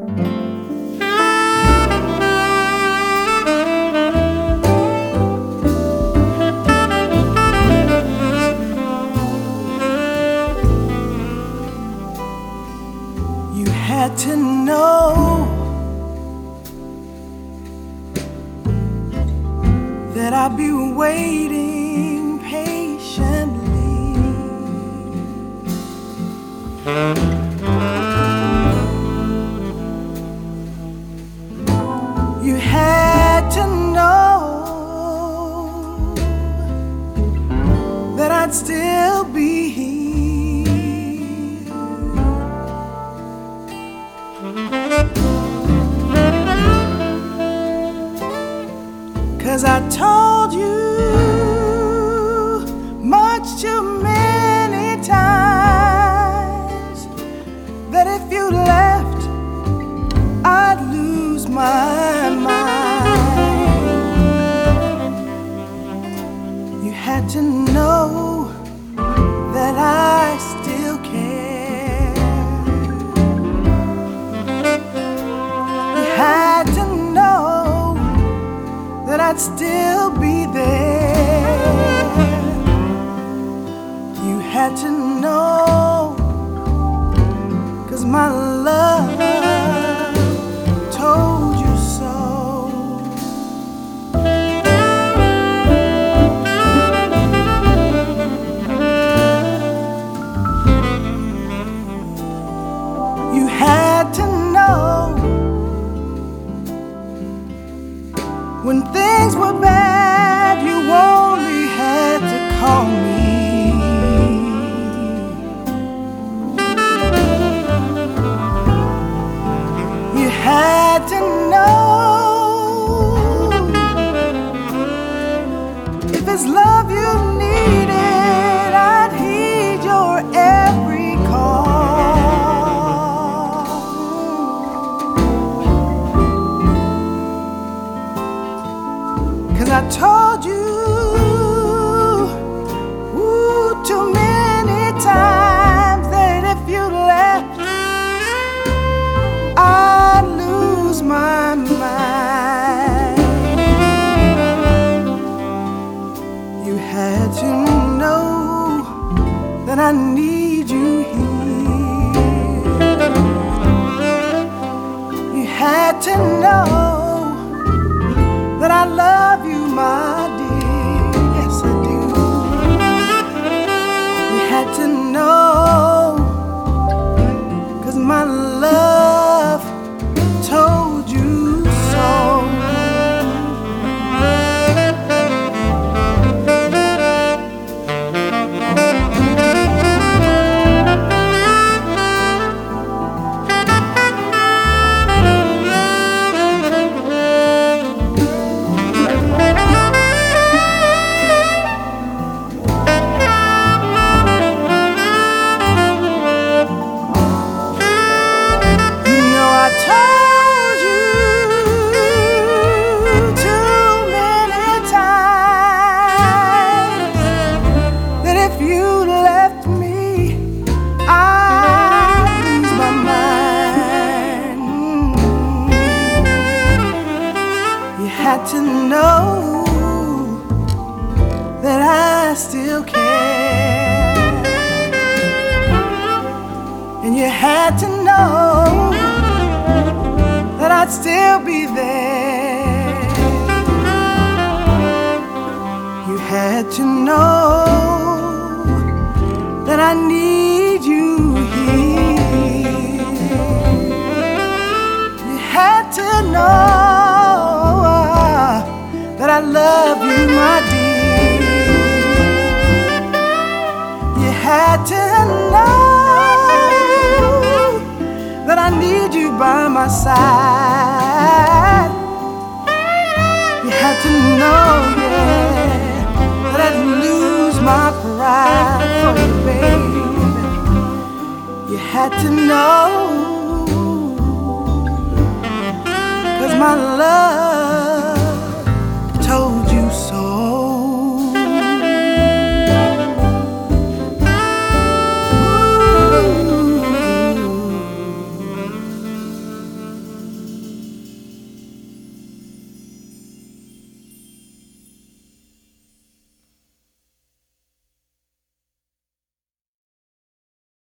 You had to know that I'd be waiting patiently. You had to know that I'd still be here. 'Cause I told you much too many times that if you left, I'd lose my mind. You had to know that I still care. You had to know that I'd still be there. You had to know, 'cause my love told you so. You had to know when things were bad, you only had to call me. You had to know if it's love you needed, I'd heed your every call. 'Cause I told you too many times that if you left, I'd lose my mind. You had to know that I need you here. You had to know that I love you, my dear. Yes, I do. You had to know, 'cause my love told you so. Had to know that I still care, and you had to know that I'd still be there. You had to know that I need you here. You had to know that I love you, my dear. You had to know that I need you by my side. You had to know, yeah, that I'd lose my pride for you, baby. You had to know, 'cause my love